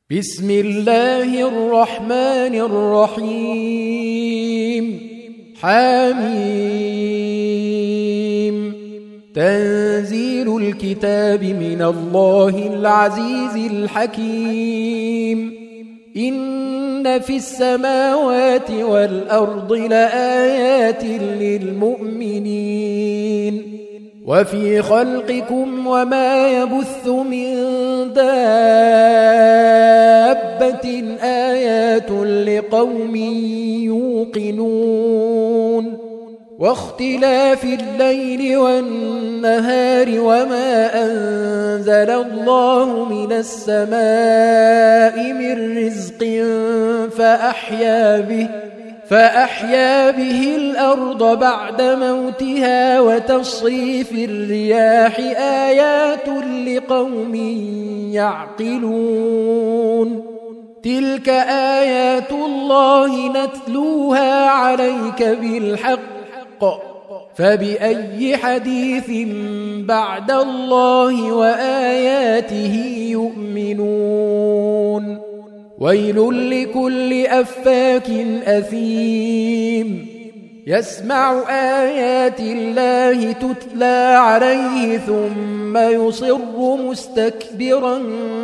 بسم الله الرحمن الرحيم حميم تنزيل الكتاب من الله العزيز الحكيم إن في السماوات والأرض لآيات للمؤمنين وفي خلقكم وما يبث من دابة آيات لقوم يوقنون واختلاف الليل والنهار وما أنزل الله من السماء من رزق فأحيا به الأرض بعد موتها وتصريف الرياح آيات لقوم يعقلون تلك آيات الله نتلوها عليك بالحق فبأي حديث بعد الله وآياته يؤمنون ويل لكل أفاك أثيم يسمع آيات الله تتلى عليه ثم يصر مستكبرا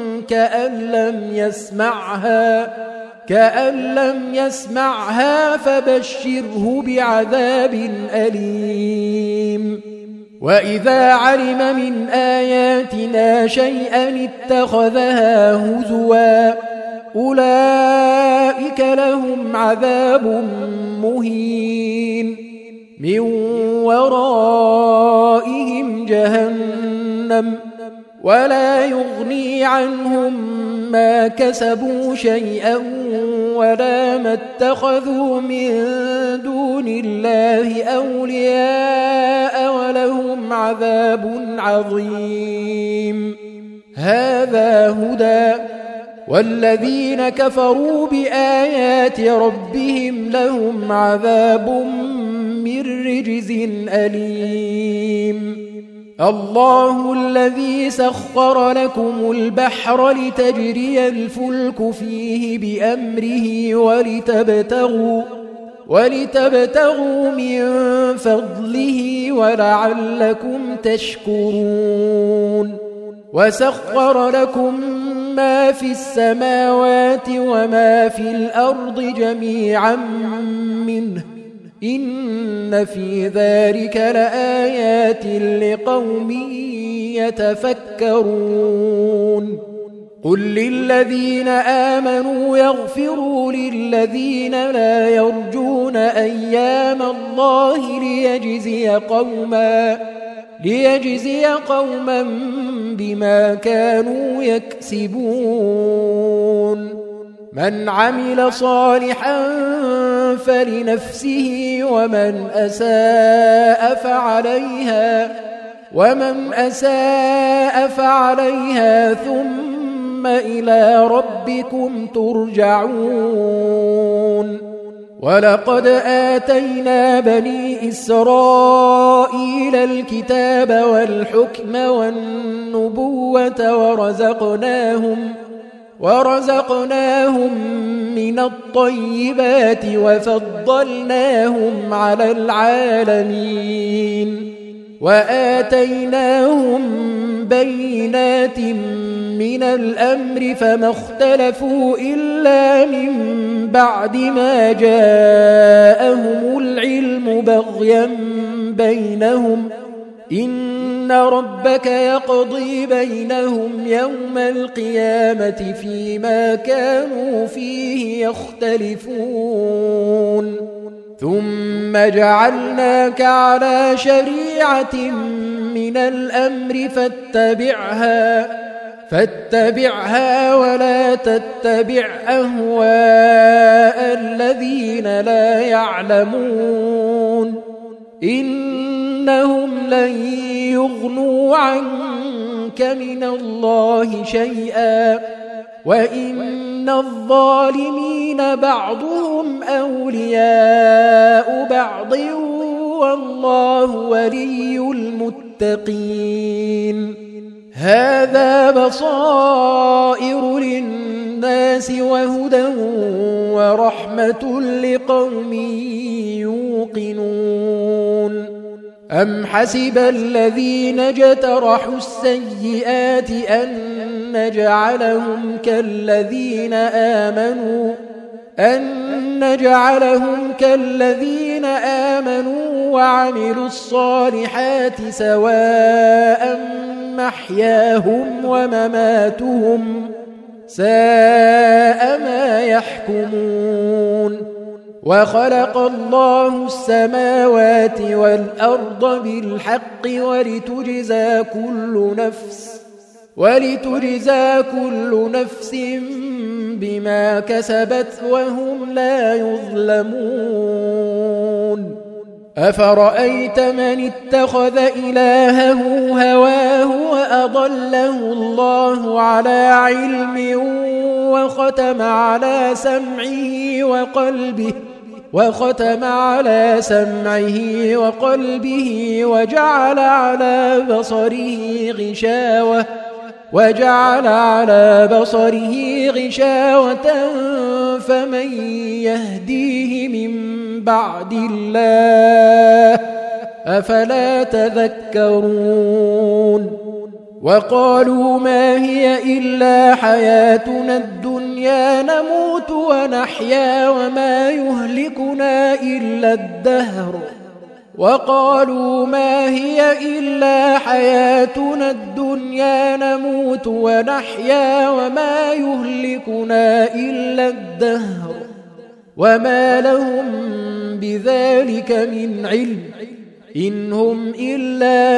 كأن لم يسمعها فبشره بعذاب أليم وإذا علم من آياتنا شيئا اتخذها هزوا أولئك لهم عذاب مهين من ورائهم جهنم ولا يغني عنهم ما كسبوا شيئا ولا ما اتخذوا من دون الله أولياء ولهم عذاب عظيم هذا هدى والذين كفروا بآيات ربهم لهم عذاب من رجز أليم الله الذي سخر لكم البحر لتجري الفلك فيه بأمره ولتبتغوا من فضله ولعلكم تشكرون وسخر لكم ما في السماوات وما في الأرض جميعا منه إن في ذلك لآيات لقوم يتفكرون قل للذين آمنوا يغفروا للذين لا يرجون أيام الله ليجزي قوما بما كانوا يكسبون من عمل صالحا فلنفسه ومن أساء فعليها ثم إلى ربكم ترجعون ولقد آتينا بني إسرائيل الكتاب والحكم والنبوة ورزقناهم من الطيبات وفضلناهم على العالمين وآتيناهم بينات من الأمر فما اختلفوا إلا من بعد ما جاءهم العلم بغيا بينهم إن ربك يقضي بينهم يوم القيامة فيما كانوا فيه يختلفون ثم جعلناك على شريعة من الأمر فاتبعها ولا تتبع أهواء الذين لا يعلمون إنهم لن يغنوا عنك من الله شيئا وإن الظالمين بعضهم أولياء بعض والله ولي المتقين هذا بصائر للناس للناس وهدى ورحمة لقوم يوقنون أم حسب الذين اجترحوا السيئات أن نجعلهم كالذين آمنوا وعملوا الصالحات سواء محياهم ومماتهم ساء ما يحكمون وخلق الله السماوات والأرض بالحق ولتجزى كل نفس بما كسبت وهم لا يظلمون أفرأيت من اتخذ إلهه هواه وأضله الله على علم وختم على سمعه وقلبه وجعل على بصره غشاوة فمن يهديه من بعد الله أفلا تذكرون وقالوا ما هي إلا حياتنا الدنيا نموت ونحيا وما يهلكنا إلا الدهر وما لهم بذلك من علم إن هم إلا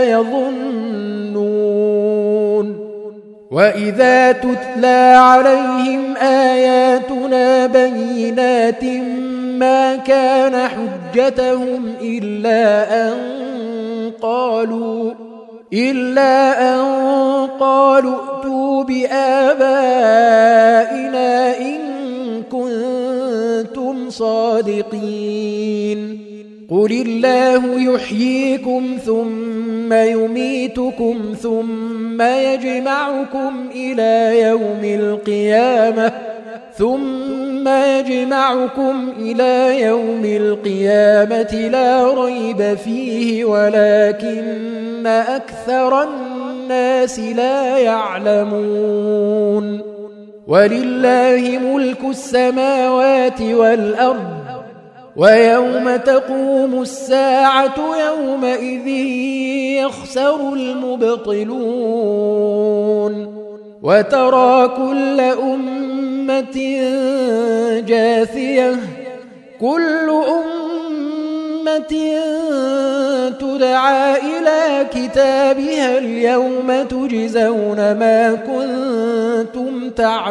يظنون وإذا تتلى عليهم آياتنا بينات ما كان حجتهم إلا أن قالوا ائتوا بآبائنا إن كنتم صادقين قل الله يحييكم ثم يميتكم ثم يجمعكم إلى يوم القيامة لا ريب فيه ولكن أكثر الناس لا يعلمون ولله ملك السماوات والأرض ويوم تقوم الساعة يومئذ يخسر المبطلون وترى كل أمة جاثية كل أمة تدعى إلى كتابها اليوم تجزون ما كنتم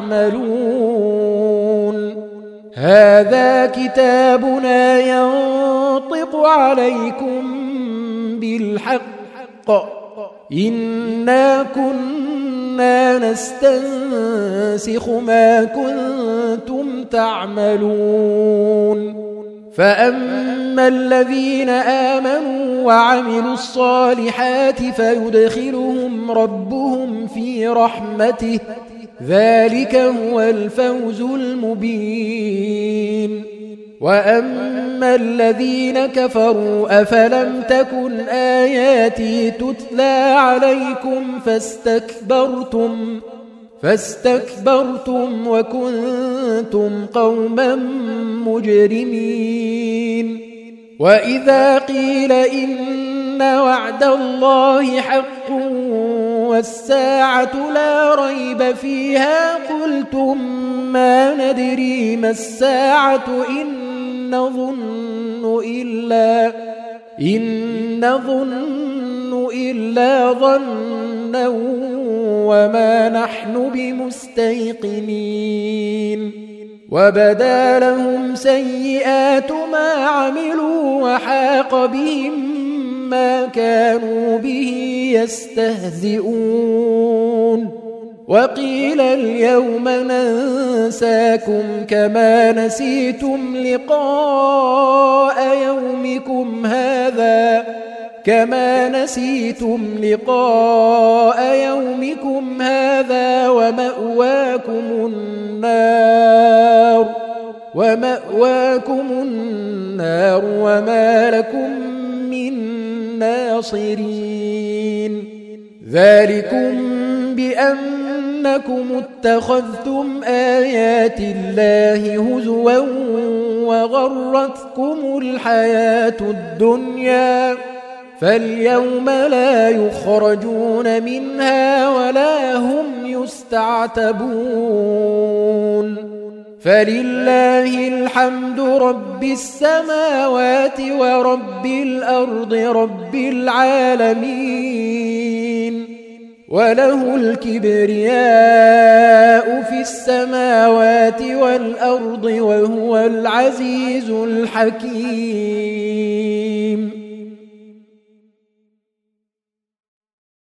تعملون هذا كتابنا ينطق عليكم بالحق إنا كنا نستنسخ ما كنتم تعملون فأما الذين آمنوا وعملوا الصالحات فيدخلهم ربهم في رحمته ذلك هو الفوز المبين وأما الذين كفروا أفلم تكن آياتي تتلى عليكم فاستكبرتم وكنتم قوما مجرمين وإذا قيل إن وعد الله حق والساعة لا ريب فيها قلتم ما ندري ما الساعة إن نظن إلا ظنا وما نحن بمستيقنين وبدا لهم سيئات ما عملوا وحاق بهم ما كانوا به يستهزئون وقيل اليوم ننساكم كما نسيتم لقاء يومكم هذا كما نسيتم لقاء يومكم هذا ومأواكم النار وما لكم من ناصرين ذلكم بأنكم اتخذتم آيات الله هزوا وغرتكم الحياة الدنيا فاليوم لا يخرجون منها ولا هم يستعتبون فلله الحمد رب السماوات ورب الأرض رب العالمين وله الكبرياء في السماوات والأرض وهو العزيز الحكيم